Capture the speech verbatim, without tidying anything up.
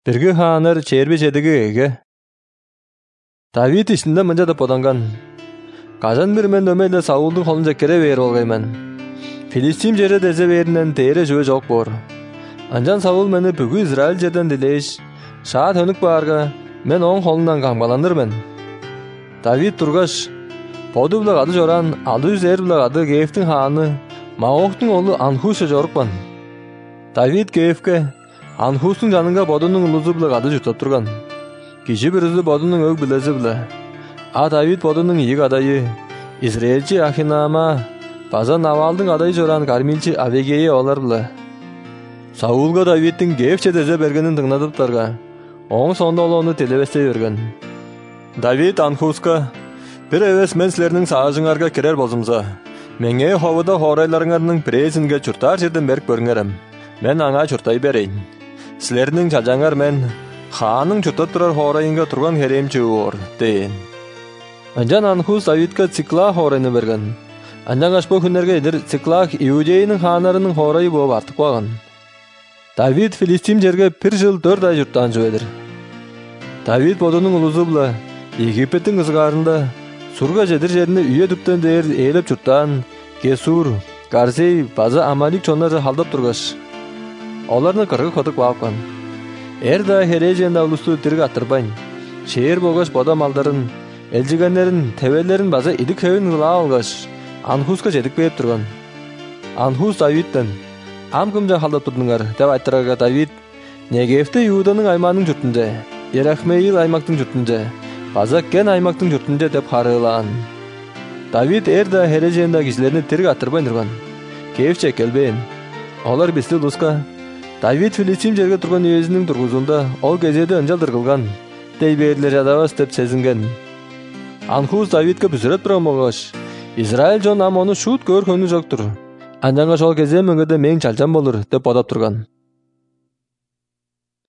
Біргі ханар чербе жедігі еге. Давид ішінде мұнжа да поданган. Кажан бір мен дөмейлі Саулдың қолын жеккере бейір олғаймен. Филистим жері дезе бейірінен тейірі жөе жоқ бор. Анжан Саул мені бүгі Израиль жерден дилейш. Шаат өнік барға мен оң қолынан қамғаландырмен. Давид тұрғаш. Поду бұлағады жоран, ады үзер бұлағады Геевтің ханы, Мағоқтың олы Анхуша жорықпан. Давид Геевке Анхустың жаныңға бодының ұлызы бұлағады жұтап тұрған. Кеші бірізі бодының өг білезі білі. А Давид бодының ек адайы, Израильчі Ахинама, база Навалдың адайы жоран Кармилчі Авегейе олар білі. Саулға Давидтің Геевче дезе бергенін тыңнадыптарға, оң сонда олы оны телевесте берген. Давид Анхуска, бір әвес мен сілерінің сағажыңарға керер болзымза. Менге ховыда хорайларыңарының презінге чұртар жерден берік көріңерім. Мен аңа чұртай берейін. Сілерінің чажаңар мен ханың чұртат тұрар хорайынға тұрған херемчі ор, дейін. Анжан Анхус Давидқа Циклах хорайны берген. Анжан ашпо күнерге едір Циклах Иудейінің ханарының хорайы болып артық бағын. Давид Филистим жерге пір жыл төрт ай жұрттан жөедір. Давид бодының ұлызы бұла, Египеттің ызғарында Сурга жедір жеріне үйе түптен дейір ейліп чұрттан, Гесур, Гарзей, база Амалик чонлары халдап тұрғаш. Оларны қырғы қотық баққан. Әрда хереженда ұлысты түргі аттырбайн. Шеер болғаш бода малдарын, әлжігенлерін, тәуелерін база идік хөвін ғыла алғаш. Анхусқа жедік бейіп тұрған. Анхус Давидтен, ам кімжан халдап тұрдыңар, деп айттырарға Давид, Негевті Иуданың айманың жұртынды, Ерахмейл аймақтың жұртынды, база кен аймақтың жұртынды деп қарылан. Давид әрда хереженда кешілеріні түргі аттырбайн тұрған. Кевче келбейін. Олар бісті ұлысқа. Давид Филистим жерге тұрған өзінің тұрғызында ол кезеді өнжалдыр қылған. Дейберлер жадавас деп сезінген. Анхус Давидке бүзірет бірған болғаш. Израиль жон ам оны шут көр көңі жоқтыр. Анжанға шол кезе мөңгеді мен чалчан болыр деп бодап тұрған.